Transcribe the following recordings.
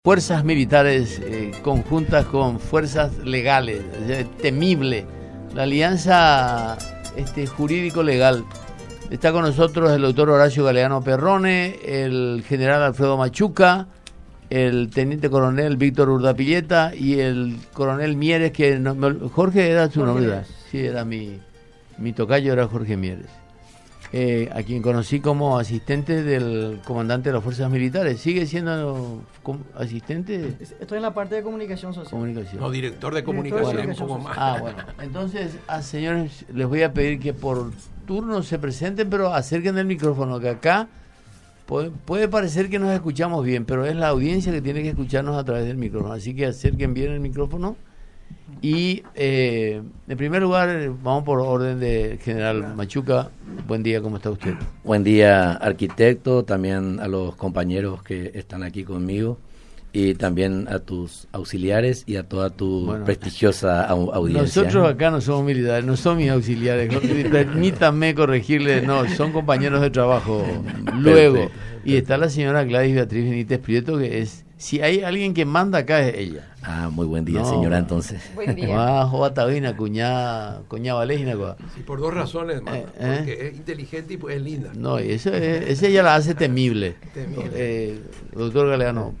Fuerzas militares conjuntas con fuerzas legales, temible, la alianza jurídico-legal. Está con nosotros el doctor Horacio Galeano Perrone, el general Alfredo Machuca, el teniente coronel Víctor Urdapilleta y el coronel Mieres, que Jorge era su nombre, ¿verdad? Sí, era mi tocayo, era Jorge Mieres. A quien conocí como asistente del comandante de las fuerzas militares. ¿Sigue siendo asistente? Estoy en la parte de comunicación social. No, director de comunicación. Un poco más. Bueno. Entonces, señores, les voy a pedir que por turno se presenten, pero acerquen el micrófono, que acá puede parecer que nos escuchamos bien, pero es la audiencia que tiene que escucharnos a través del micrófono. Así que acerquen bien el micrófono. Y en primer lugar, vamos por orden de general Machuca. Buen día, ¿cómo está usted? Buen día, arquitecto, también a los compañeros que están aquí conmigo y también a tus auxiliares y a toda tu prestigiosa audiencia. Nosotros acá no somos militares, no son mis auxiliares, permítanme corregirle, no, son compañeros de trabajo. Luego, perfecto. Y está la señora Gladys Beatriz Benítez Prieto, que es, si hay alguien que manda acá es ella. Muy buen día, señora, entonces. Buen día. Cuña Valégina. Sí, por dos razones, porque es inteligente y pues es linda. No, esa ella la hace temible. Doctor Galeano,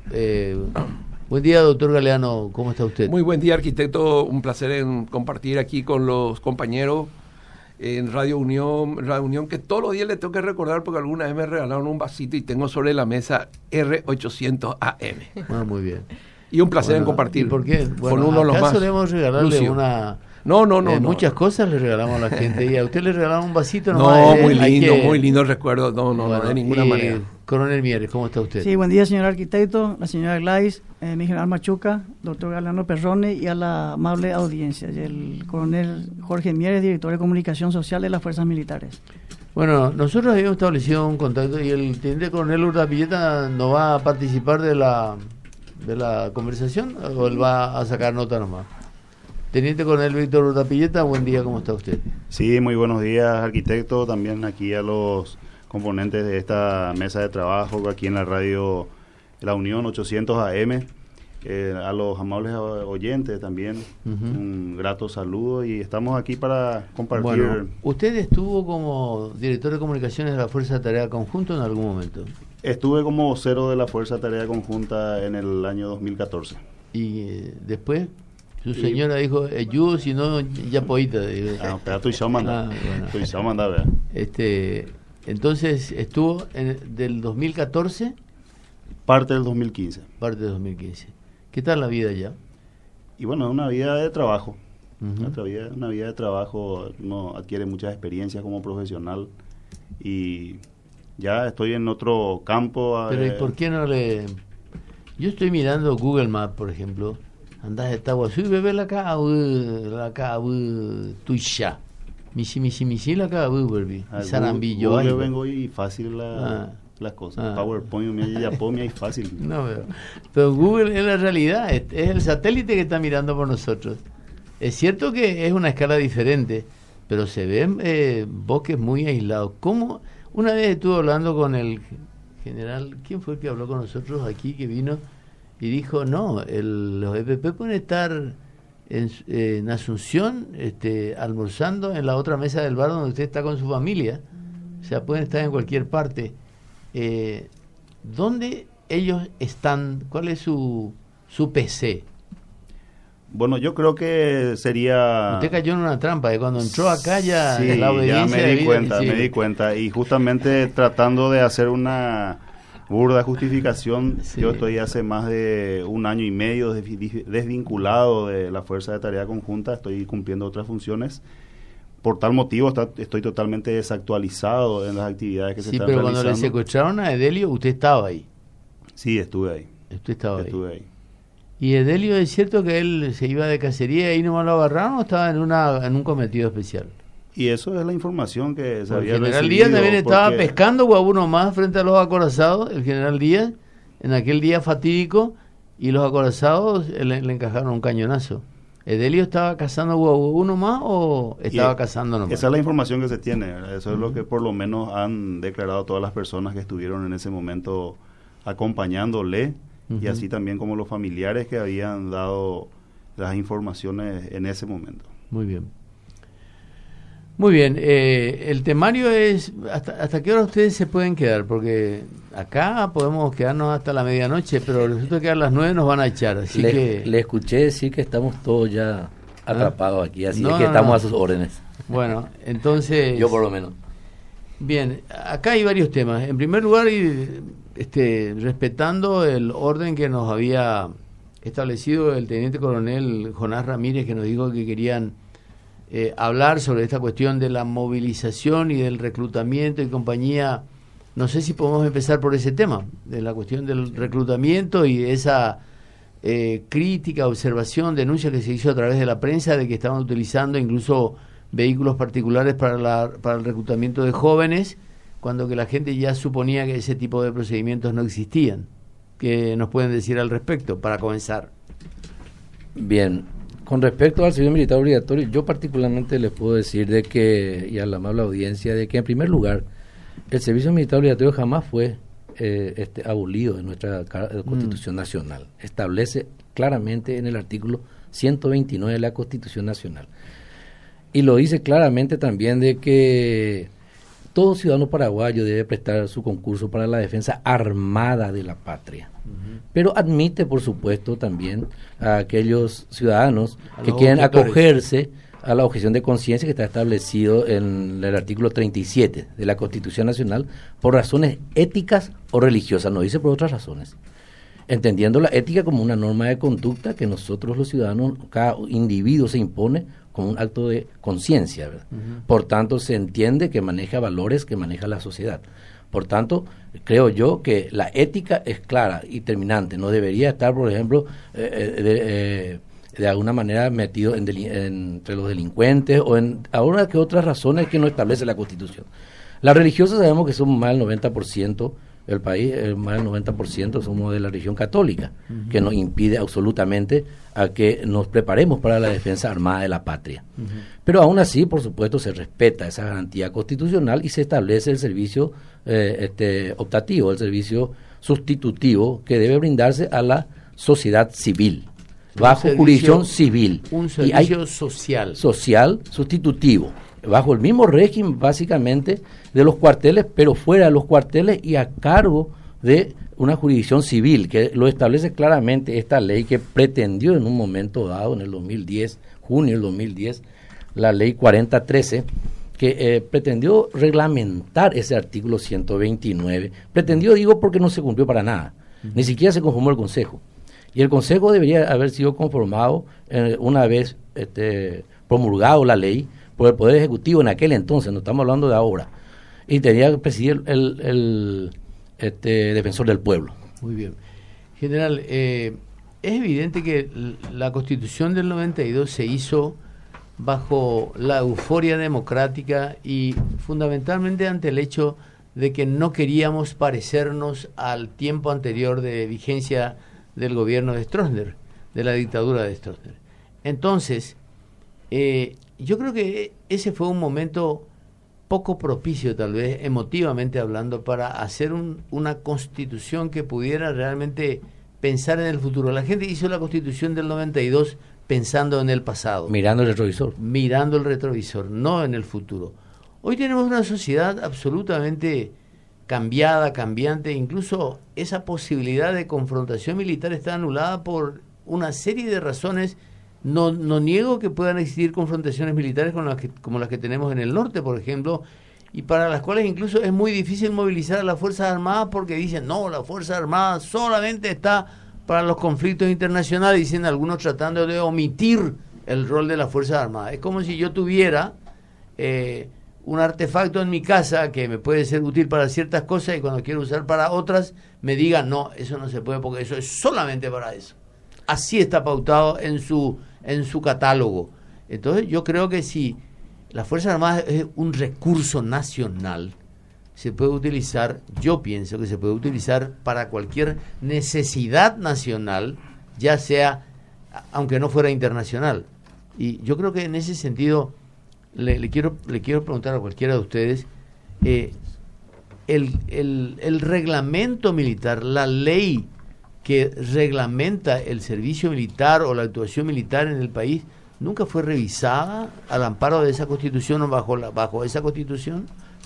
buen día, doctor Galeano, ¿cómo está usted? Muy buen día, arquitecto, un placer en compartir aquí con los compañeros en Radio Unión, que todos los días le tengo que recordar porque alguna vez me regalaron un vasito y tengo sobre la mesa R800 AM. Muy bien. Y un placer en compartir. ¿Por qué? Con uno de los más. Solemos regalarle Lucio. No, muchas cosas le regalamos a la gente. ¿Y a usted le regalaron un vasito? Muy lindo recuerdo. No, de ninguna manera. Coronel Mieres, ¿cómo está usted? Sí, buen día, señor arquitecto, la señora Gladys, mi general Machuca, doctor Galeano Perrone y a la amable audiencia. Y el coronel Jorge Mieres, director de comunicación social de las fuerzas militares. Bueno, nosotros habíamos establecido un contacto y el teniente coronel Urdapilleta no va a participar de la conversación, o él va a sacar nota nomás. Teniente coronel Víctor Urdapilleta, buen día, ¿cómo está usted? Sí, muy buenos días, arquitecto, también aquí a los componentes de esta mesa de trabajo aquí en la radio La Unión 800 AM, a los amables oyentes también, un grato saludo y estamos aquí para compartir. Bueno, ¿usted estuvo como director de comunicaciones de la Fuerza de Tarea Conjunta en algún momento? Estuve como vocero de la Fuerza de Tarea Conjunta en el año 2014. ¿Y después? Su señora dijo, yo, si no, ya poita. Pero estoy ya mandando. Estoy ya mandando, entonces, estuvo del 2014. Parte del 2015. Parte del 2015. ¿Qué tal la vida allá? Y bueno, es una vida de trabajo. Una vida de trabajo, uno adquiere muchas experiencias como profesional y ya estoy en otro campo. Pero ¿y por qué no le...? Yo estoy mirando Google Maps, por ejemplo. Andás de Tahuazú y bebé la tuya. Misi la volví. Sarambillo. Yo vengo y fácil las cosas. PowerPoint, y fácil. No, pero Google es la realidad, es el satélite que está mirando por nosotros. Es cierto que es una escala diferente, pero se ven bosques muy aislados. ¿Cómo? Una vez estuve hablando con el general, ¿quién fue el que habló con nosotros aquí, que vino y dijo, no, los EPP pueden estar en Asunción almorzando en la otra mesa del bar donde usted está con su familia, o sea, pueden estar en cualquier parte. ¿Dónde ellos están? ¿Cuál es su PC? Bueno, yo creo que sería... Usted cayó en una trampa, cuando entró acá ya la obediencia... Ya me di cuenta, y justamente tratando de hacer una burda justificación, yo estoy hace más de un año y medio desvinculado de la Fuerza de Tarea Conjunta, estoy cumpliendo otras funciones. Por tal motivo estoy totalmente desactualizado en las actividades que se están realizando. Sí, pero cuando le secuestraron a Edelio, usted estaba ahí. Sí, estuve ahí. Estuve ahí. ¿Y Edelio es cierto que él se iba de cacería y ahí nomás lo agarraron o estaba en un cometido especial? Y eso es la información que se había recibido. El general Díaz también estaba pescando guabuno más frente a los acorazados, el general Díaz, en aquel día fatídico, y los acorazados le encajaron un cañonazo. ¿Edelio estaba cazando uno más o estaba cazando nomás? Esa es la información que se tiene, eso es lo que por lo menos han declarado todas las personas que estuvieron en ese momento acompañándole y así también como los familiares que habían dado las informaciones en ese momento. Muy bien. Muy bien, el temario es, ¿hasta qué hora ustedes se pueden quedar? Porque acá podemos quedarnos hasta la medianoche, pero resulta que a las 9 nos van a echar, así que... Le escuché decir que estamos todos ya atrapados aquí, así que estamos a sus órdenes. Bueno, entonces... Yo por lo menos. Bien, acá hay varios temas. En primer lugar, respetando el orden que nos había establecido el teniente coronel Jonás Ramírez, que nos dijo que querían hablar sobre esta cuestión de la movilización y del reclutamiento y compañía. No sé si podemos empezar por ese tema, de la cuestión del reclutamiento y de esa crítica, observación, denuncia que se hizo a través de la prensa de que estaban utilizando incluso vehículos particulares para el reclutamiento de jóvenes, cuando que la gente ya suponía que ese tipo de procedimientos no existían. ¿Qué nos pueden decir al respecto, para comenzar? Bien, con respecto al servicio militar obligatorio, yo particularmente les puedo decir de que, y a la amable audiencia, de que en primer lugar, el servicio militar obligatorio jamás fue abolido en nuestra Constitución Nacional. Establece claramente en el artículo 129 de la Constitución Nacional. Y lo dice claramente también de que todo ciudadano paraguayo debe prestar su concurso para la defensa armada de la patria. Pero admite, por supuesto, también a aquellos ciudadanos que quieren acogerse a la objeción de conciencia que está establecido en el artículo 37 de la Constitución Nacional por razones éticas o religiosas, no dice por otras razones. Entendiendo la ética como una norma de conducta que nosotros los ciudadanos, cada individuo se impone como un acto de conciencia, ¿verdad? Por tanto, se entiende que maneja valores que maneja la sociedad. Por tanto, creo yo que la ética es clara y terminante. No debería estar, por ejemplo, de alguna manera metido entre los delincuentes o en alguna que otras razones que no establece la Constitución. Las religiosas sabemos que son más del 90%, el país, más del 90% somos de la religión católica, que nos impide absolutamente a que nos preparemos para la defensa armada de la patria. Pero aún así, por supuesto, se respeta esa garantía constitucional y se establece el servicio optativo, el servicio sustitutivo que debe brindarse a la sociedad civil, bajo jurisdicción civil. Un servicio social. Social sustitutivo, bajo el mismo régimen básicamente de los cuarteles, pero fuera de los cuarteles y a cargo de una jurisdicción civil, que lo establece claramente esta ley que pretendió en un momento dado, en el 2010, junio del 2010, la ley 4013, que pretendió reglamentar ese artículo 129. Pretendió, digo, porque no se cumplió para nada, ni siquiera se conformó el Consejo. Y el Consejo debería haber sido conformado una vez promulgado la ley por el Poder Ejecutivo en aquel entonces, no estamos hablando de ahora, y tenía que presidir el defensor del pueblo. Muy bien. General, es evidente que la Constitución del 92 se hizo bajo la euforia democrática y fundamentalmente ante el hecho de que no queríamos parecernos al tiempo anterior de vigencia del gobierno de Stroessner, de la dictadura de Stroessner. Entonces, yo creo que ese fue un momento poco propicio, tal vez emotivamente hablando, para hacer una constitución que pudiera realmente pensar en el futuro. La gente hizo la Constitución del 92 pensando en el pasado. Mirando el retrovisor. Mirando el retrovisor, no en el futuro. Hoy tenemos una sociedad absolutamente cambiada, cambiante, incluso esa posibilidad de confrontación militar está anulada por una serie de razones. No niego que puedan existir confrontaciones militares como las que tenemos en el norte, por ejemplo, y para las cuales incluso es muy difícil movilizar a las Fuerzas Armadas porque dicen, no, la Fuerza Armada solamente está para los conflictos internacionales, dicen algunos tratando de omitir el rol de las Fuerzas Armadas. Es como si yo tuviera un artefacto en mi casa que me puede ser útil para ciertas cosas y cuando quiero usar para otras me digan, no, eso no se puede porque eso es solamente para eso. Así está pautado en su catálogo. Entonces yo creo que si la Fuerza Armada es un recurso nacional, se puede utilizar, yo pienso que se puede utilizar para cualquier necesidad nacional, ya sea, aunque no fuera internacional. Y yo creo que en ese sentido le quiero preguntar a cualquiera de ustedes, el reglamento militar, la ley que reglamenta el servicio militar o la actuación militar en el país nunca fue revisada al amparo de esa Constitución o bajo esa Constitución?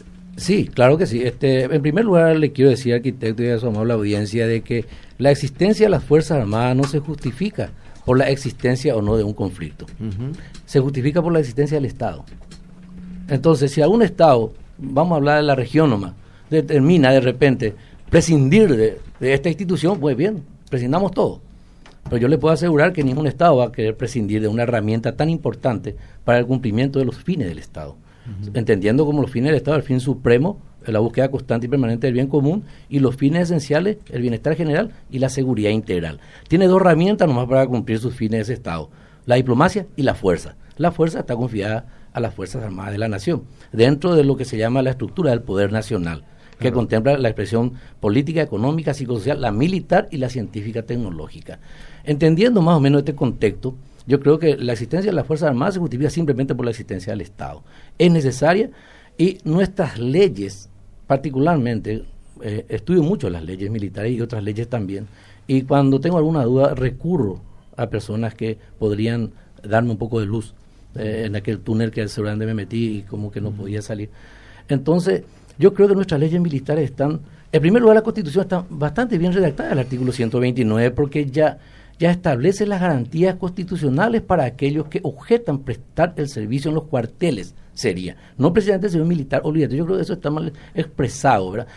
Sí, claro que sí. En primer lugar, le quiero decir, arquitecto, y a su amable audiencia, de que la existencia de las Fuerzas Armadas no se justifica por la existencia o no de un conflicto. Se justifica por la existencia del Estado. Entonces, si algún Estado, vamos a hablar de la región nomás, determina de repente prescindir de esta institución, pues bien, prescindamos todo. Pero yo le puedo asegurar que ningún Estado va a querer prescindir de una herramienta tan importante para el cumplimiento de los fines del Estado. Entendiendo como los fines del Estado el fin supremo, la búsqueda constante y permanente del bien común, y los fines esenciales, el bienestar general y la seguridad integral. Tiene dos herramientas nomás para cumplir sus fines de ese Estado: la diplomacia y la fuerza. La fuerza está confiada a las Fuerzas Armadas de la Nación, dentro de lo que se llama la estructura del poder nacional, que contempla la expresión política, económica, psicosocial, la militar y la científica tecnológica. Entendiendo más o menos este contexto, yo creo que la existencia de las Fuerzas Armadas se justifica simplemente por la existencia del Estado. Es necesaria, y nuestras leyes, particularmente, estudio mucho las leyes militares y otras leyes también, y cuando tengo alguna duda recurro a personas que podrían darme un poco de luz en aquel túnel que seguramente me metí y como que no podía salir. Entonces, yo creo que nuestras leyes militares están, en primer lugar, la Constitución está bastante bien redactada, el artículo 129, porque ya establece las garantías constitucionales para aquellos que objetan prestar el servicio en los cuarteles, no precisamente el servicio militar obligatorio. Yo creo que eso está mal expresado, ¿verdad?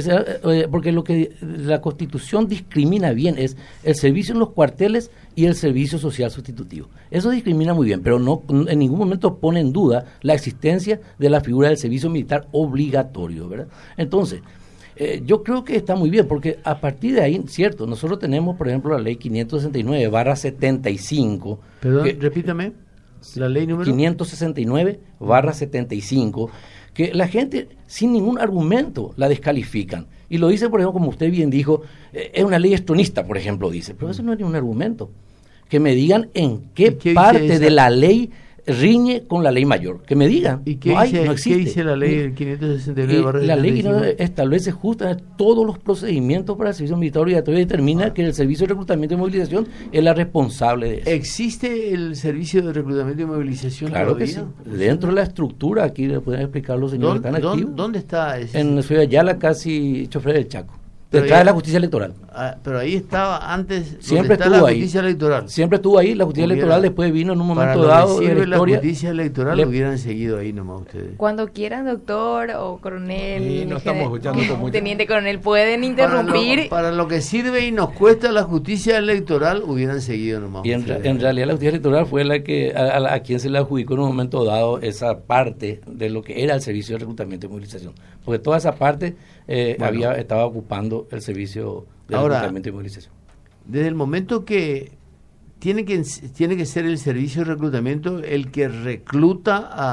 Porque lo que la Constitución discrimina bien es el servicio en los cuarteles y el servicio social sustitutivo. Eso discrimina muy bien, pero no en ningún momento pone en duda la existencia de la figura del servicio militar obligatorio, ¿verdad? Entonces, yo creo que está muy bien, porque a partir de ahí, cierto, nosotros tenemos, por ejemplo, la ley 569/75. Perdón, repítame, la ley número 569/75, que la gente sin ningún argumento la descalifican. Y lo dice, por ejemplo, como usted bien dijo, es una ley estronista, por ejemplo, dice, pero eso no es ningún argumento. Que me digan en qué parte de la ley riñe con la ley mayor, que me digan. ¿Y qué no existe? ¿Qué dice la ley 569? La ley establece justamente todos los procedimientos para el servicio militar obligatorio y determina que el servicio de reclutamiento y movilización es la responsable de eso. ¿Existe el servicio de reclutamiento y movilización? Claro que sí. Dentro de la estructura, aquí le pueden explicar los señores que están activos. ¿Dónde está ese? En Ciudad Yala, casi Chofer del Chaco. Detrás de la justicia electoral. Pero ahí estaba antes. Siempre estuvo la ahí. Justicia electoral. Siempre estuvo ahí. La justicia electoral después vino en un momento dado de la historia. La justicia electoral hubieran seguido ahí nomás ustedes. Cuando quieran, doctor o coronel, sí, no estamos escuchando teniente coronel, pueden interrumpir. Para lo que sirve y nos cuesta la justicia electoral, hubieran seguido nomás. Y en realidad la justicia electoral fue la que a quien se le adjudicó en un momento dado esa parte de lo que era el servicio de reclutamiento y movilización. Porque toda esa parte estaba ocupando el servicio de reclutamiento y movilización. Desde el momento que tiene que ser el servicio de reclutamiento el que recluta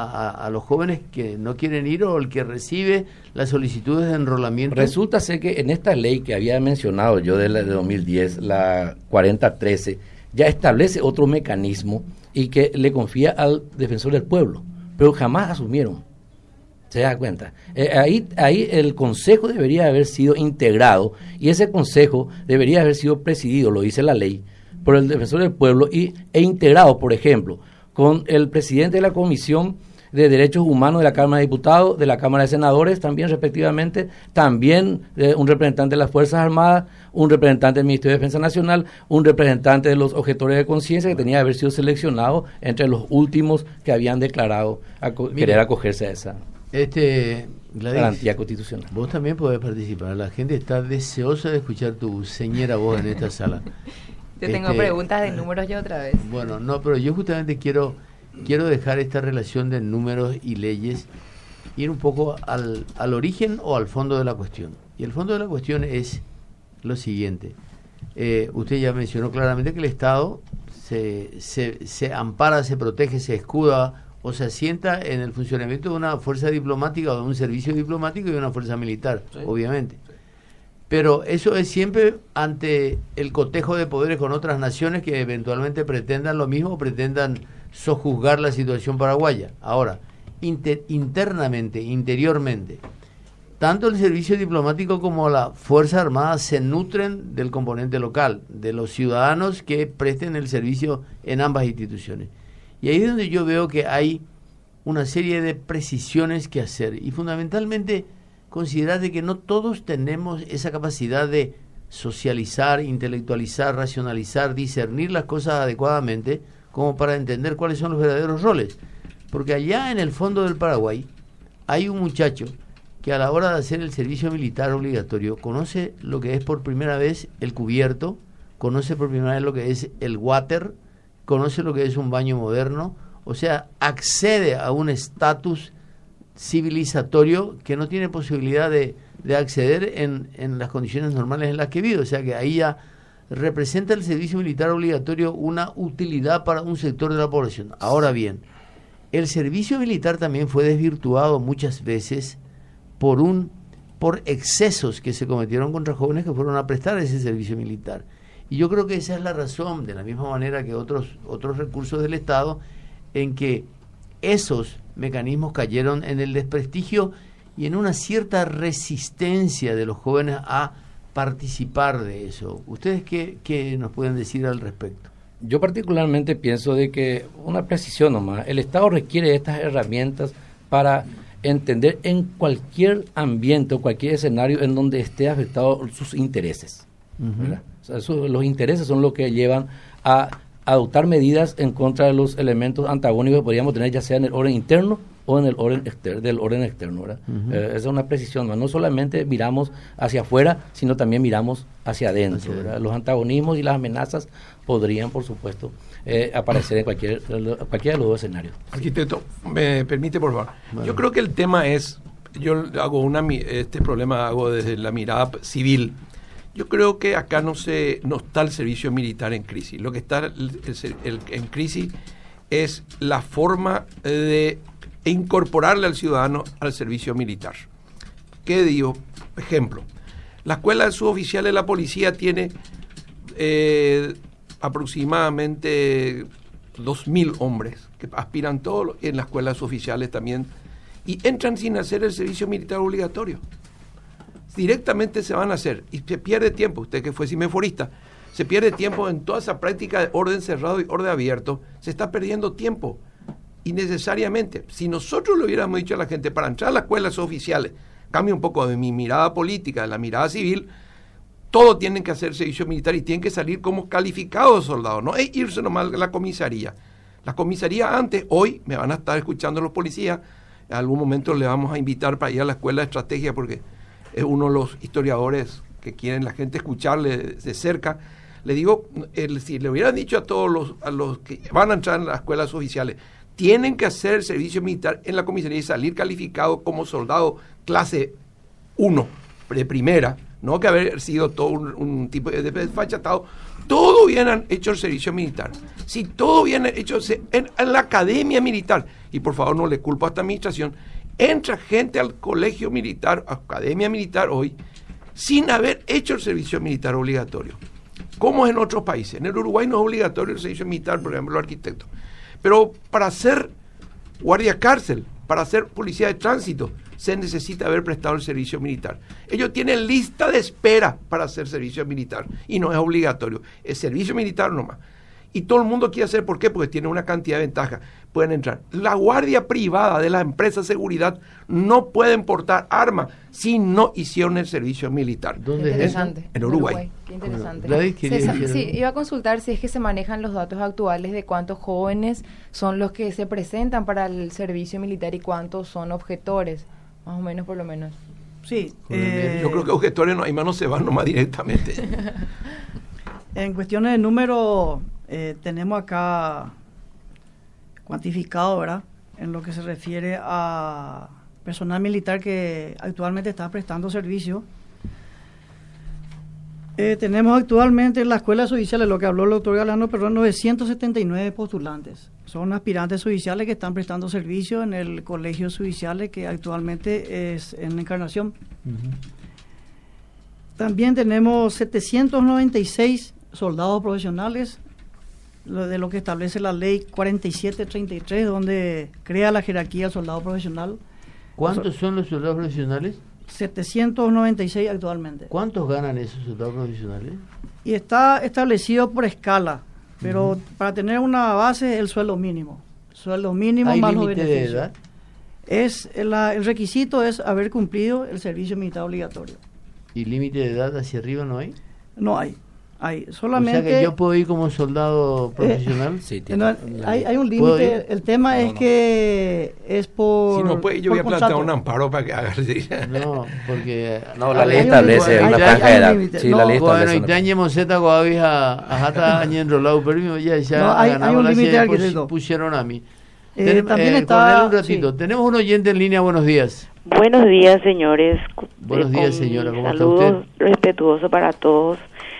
a los jóvenes que no quieren ir, o el que recibe las solicitudes de enrolamiento. Resulta ser que en esta ley que había mencionado yo de 2010, la 4013, ya establece otro mecanismo y que le confía al defensor del pueblo, pero jamás asumieron. ¿Se da cuenta? Ahí el consejo debería haber sido integrado, y ese consejo debería haber sido presidido, lo dice la ley, por el defensor del pueblo e integrado, por ejemplo, con el presidente de la Comisión de Derechos Humanos de la Cámara de Diputados, de la Cámara de Senadores también respectivamente, también un representante de las Fuerzas Armadas, un representante del Ministerio de Defensa Nacional, un representante de los objetores de conciencia, que tenía que haber sido seleccionado entre los últimos que habían declarado querer acogerse a esa Gladys, garantía constitucional. Vos también podés participar. La gente está deseosa de escuchar tu señera voz en esta sala. Yo tengo preguntas de números yo otra vez. Bueno, no, pero yo justamente quiero dejar esta relación de números y leyes, ir un poco al origen o al fondo de la cuestión. Y el fondo de la cuestión es lo siguiente. Usted ya mencionó claramente que el Estado se ampara, se protege, se escuda o se asienta en el funcionamiento de una fuerza diplomática o de un servicio diplomático y de una fuerza militar, sí, obviamente. Pero eso es siempre ante el cotejo de poderes con otras naciones que eventualmente pretendan lo mismo, o pretendan sojuzgar la situación paraguaya. Ahora, internamente, interiormente, tanto el servicio diplomático como la Fuerza Armada se nutren del componente local, de los ciudadanos que presten el servicio en ambas instituciones. Y ahí es donde yo veo que hay una serie de precisiones que hacer y fundamentalmente considerar de que no todos tenemos esa capacidad de socializar, intelectualizar, racionalizar, discernir las cosas adecuadamente como para entender cuáles son los verdaderos roles. Porque allá en el fondo del Paraguay hay un muchacho que a la hora de hacer el servicio militar obligatorio conoce lo que es por primera vez el cubierto, conoce por primera vez lo que es el water, conoce lo que es un baño moderno, o sea, accede a un estatus civilizatorio que no tiene posibilidad de acceder en las condiciones normales en las que vive, o sea que ahí ya representa el servicio militar obligatorio una utilidad para un sector de la población. Ahora bien, el servicio militar también fue desvirtuado muchas veces por excesos que se cometieron contra jóvenes que fueron a prestar ese servicio militar. Y yo creo que esa es la razón, de la misma manera que otros recursos del Estado, en que esos mecanismos cayeron en el desprestigio y en una cierta resistencia de los jóvenes a participar de eso. ¿Ustedes qué nos pueden decir al respecto? Yo particularmente pienso de que, una precisión nomás, el Estado requiere estas herramientas para entender en cualquier ambiente o cualquier escenario en donde esté afectado sus intereses. Uh-huh. O sea, los intereses son los que llevan a adoptar medidas en contra de los elementos antagónicos que podríamos tener, ya sea en el orden interno o en el orden externo, ¿verdad? Uh-huh. Esa es una precisión, no solamente miramos hacia afuera, sino también miramos hacia adentro, ¿verdad? Los antagonismos y las amenazas podrían, por supuesto, aparecer en cualquiera de los dos escenarios. Arquitecto, me permite, por favor. Bueno. Yo creo que el tema es, yo hago este problema hago desde la mirada civil. Yo creo que acá no está el servicio militar en crisis. Lo que está en crisis es la forma de incorporarle al ciudadano al servicio militar. ¿Qué digo? Ejemplo, la escuela de suboficiales de la policía tiene aproximadamente 2.000 hombres que aspiran todos en la escuela de suboficiales también y entran sin hacer el servicio militar obligatorio. Directamente se van a hacer y se pierde tiempo. Usted que fue cimeforista, se pierde tiempo en toda esa práctica de orden cerrado y orden abierto. Se está perdiendo tiempo innecesariamente. Si nosotros le hubiéramos dicho a la gente para entrar a las escuelas oficiales, cambia un poco de mi mirada política, de la mirada civil, todos tienen que hacer servicio militar y tienen que salir como calificados soldados, no es irse nomás a la comisaría. La comisaría antes, hoy me van a estar escuchando los policías, en algún momento le vamos a invitar para ir a la escuela de estrategia porque es uno de los historiadores que quieren la gente escucharle de cerca. Le digo, si le hubieran dicho a todos los que van a entrar en las escuelas oficiales, tienen que hacer el servicio militar en la comisaría y salir calificado como soldado clase 1, de primera, no que haber sido todo un tipo de desfachatado, todo hubieran hecho el servicio militar. Si todo hubiera hecho en la academia militar, y por favor no le culpo a esta administración, entra gente al colegio militar, academia militar hoy, sin haber hecho el servicio militar obligatorio. ¿Cómo es en otros países? En el Uruguay no es obligatorio el servicio militar, por ejemplo, los arquitectos. Pero para ser guardia cárcel, para ser policía de tránsito, se necesita haber prestado el servicio militar. Ellos tienen lista de espera para hacer servicio militar y no es obligatorio. Es servicio militar nomás. Y todo el mundo quiere hacer, ¿por qué? Porque tiene una cantidad de ventajas. Pueden entrar. La guardia privada de las empresas de seguridad no pueden portar armas si no hicieron el servicio militar. ¿Dónde es eso? En Uruguay. Qué interesante. Sí, iba a consultar si es que se manejan los datos actuales de cuántos jóvenes son los que se presentan para el servicio militar y cuántos son objetores, más o menos, por lo menos. Sí. Yo creo que objetores no hay, manos se van nomás directamente. En cuestiones de número, tenemos acá cuantificado, ¿verdad?, en lo que se refiere a personal militar que actualmente está prestando servicio. Tenemos actualmente en la escuela judicial, lo que habló el doctor Galeano Perrone, 979 postulantes. Son aspirantes judiciales que están prestando servicio en el colegio judicial que actualmente es en Encarnación. Uh-huh. También tenemos 796 soldados profesionales, de lo que establece la ley 4733, donde crea la jerarquía del soldado profesional. ¿Cuántos son los soldados profesionales? 796 actualmente. ¿Cuántos ganan esos soldados profesionales? Y está establecido por escala, pero para tener una base el sueldo mínimo. Sueldo mínimo ¿Hay más los límite beneficios. de edad? El requisito es haber cumplido el servicio militar obligatorio. ¿Y límite de edad hacia arriba no hay? No hay. Hay solamente. O sea que yo puedo ir como soldado profesional. Sí, hay un límite. El tema es que es por. Si no puede, yo voy a plantear contrato. un amparo para que haga. No, porque No, la ley Hay un establece límite, una hay franja de un edad. límite. Sí, No, la ley bueno, establece y una- tañemos Z guavija a jata añenrolado, pero ya No, hay ganamos un la límite, serie, arquitecto. pusieron a mí. También está. Coronel, un ratito. Sí. Tenemos un oyente en línea, buenos días. Buenos días, señores. Buenos días, Con señora. ¿Cómo está saludos usted? respetuosos para todos.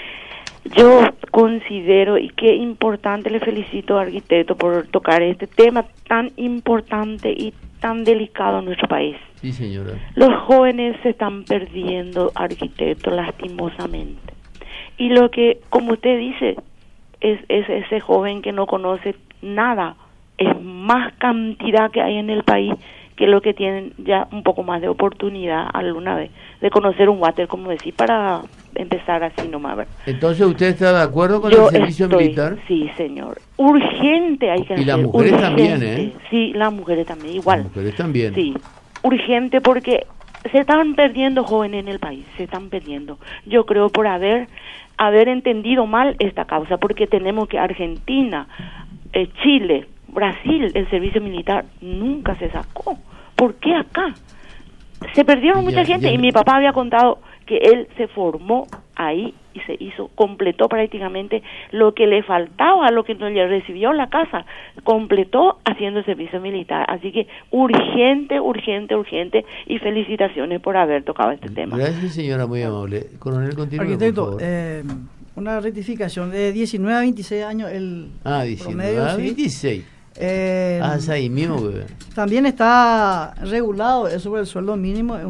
Yo considero, y qué importante, le felicito al arquitecto por tocar este tema tan importante y tan delicado en nuestro país. Sí, señora. Los jóvenes se están perdiendo, arquitecto, lastimosamente. Y lo que, como usted dice, es ese joven que no conoce nada. Es más cantidad que hay en el país que lo que tienen ya un poco más de oportunidad alguna vez de conocer un water, como decir, para empezar así nomás. ¿Verdad? Entonces, ¿usted está de acuerdo con Yo el servicio estoy, militar? sí, señor. Urgente hay que Y hacer. las mujeres urgente. también, ¿eh? Sí, las mujeres también, igual. Las mujeres también. Sí, urgente porque se están perdiendo jóvenes en el país, se están perdiendo. Yo creo por haber entendido mal esta causa, porque tenemos que Argentina, Chile, Brasil, el servicio militar nunca se sacó. ¿Por qué acá? Se perdieron mucha gente y mi papá había contado que él se formó ahí y se completó prácticamente lo que le faltaba, lo que no le recibió en la casa, completó haciendo el servicio militar. Así que urgente, urgente, urgente, y felicitaciones por haber tocado este tema. Gracias, señora, muy amable. Coronel, continúe, Arquitecto, por favor. una rectificación. De 19 a 26 años el 19 promedio, a sí. 26. Es ahí mismo, güey. También está regulado eso por el sueldo mínimo, es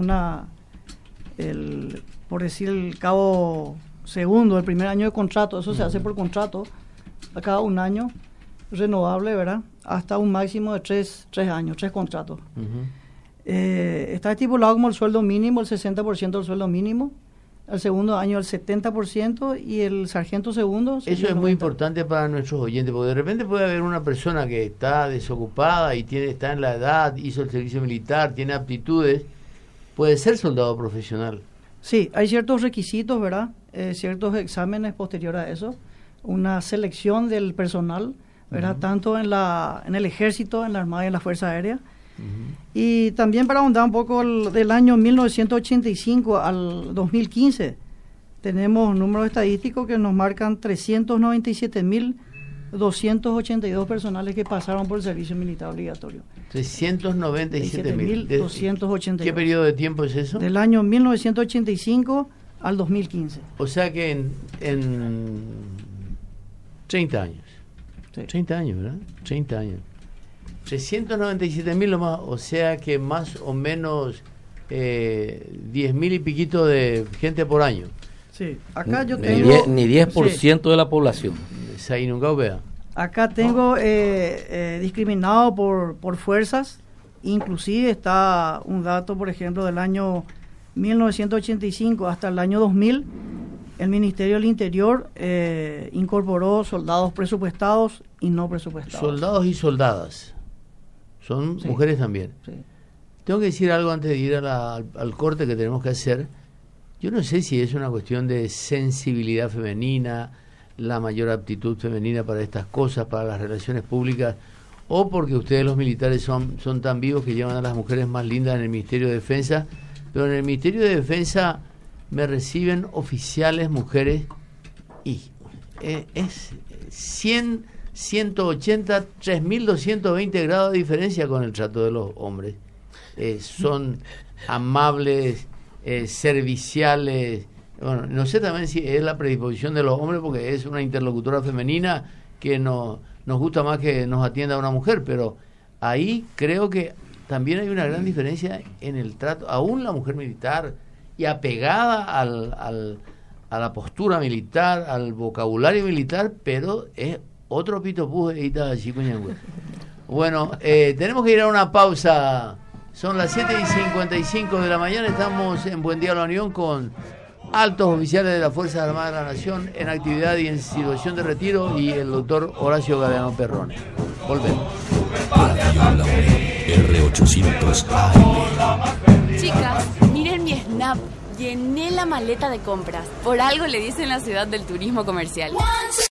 por decir el cabo segundo, el primer año de contrato, eso se hace por contrato, a cada un año, renovable, ¿verdad? Hasta un máximo de tres años, 3 contratos. Está estipulado como el sueldo mínimo, el 60% del sueldo mínimo, el segundo año el 70% y el sargento segundo. Eso es muy importante para nuestros oyentes, porque de repente puede haber una persona que está desocupada y está en la edad, hizo el servicio militar, tiene aptitudes, puede ser soldado profesional. Sí, hay ciertos requisitos, ¿verdad? Ciertos exámenes posteriores a eso, una selección del personal, ¿verdad? Tanto en el ejército, en la Armada y en la Fuerza Aérea. Y también para ahondar un poco del año 1985 al 2015, tenemos números estadísticos que nos marcan 397.282 personales que pasaron por el servicio militar obligatorio. 397.282. ¿Qué periodo de tiempo es eso? Del año 1985 al 2015. O sea que en 30 años. Sí. 30 años, ¿verdad? 30 años. 397.000 lo más, o sea que más o menos 10.000 y piquito de gente por año. Sí, acá yo tengo... Ni 10% de la población. Ahí nunca vea. Acá tengo discriminado por fuerzas, inclusive está un dato, por ejemplo, del año 1985 hasta el año 2000, el Ministerio del Interior incorporó soldados presupuestados y no presupuestados. Soldados y soldadas. Son Sí. mujeres también. Sí. Tengo que decir algo antes de ir al corte que tenemos que hacer. Yo no sé si es una cuestión de sensibilidad femenina, la mayor aptitud femenina para estas cosas, para las relaciones públicas, o porque ustedes los militares son tan vivos que llevan a las mujeres más lindas en el Ministerio de Defensa, pero en el Ministerio de Defensa me reciben oficiales mujeres y es 100, 180, 3.220 grados de diferencia con el trato de los hombres. Son amables, serviciales. Bueno, no sé también si es la predisposición de los hombres, porque es una interlocutora femenina que nos gusta más que nos atienda una mujer, pero ahí creo que también hay una gran diferencia en el trato. Aún la mujer militar y apegada a la postura militar, al vocabulario militar, pero es otro pito puje y tal, chico. Bueno, tenemos que ir a una pausa, Son las 7:55 de la mañana. Estamos en Buen Día La Unión con altos oficiales de las Fuerzas Armadas de la Nación en actividad y en situación de retiro y el doctor Horacio Galeano Perrone. Volvemos. Radio La Unión, R800 AM. Chicas, miren mi Snap. Llené la maleta de compras. Por algo le dicen la ciudad del turismo comercial.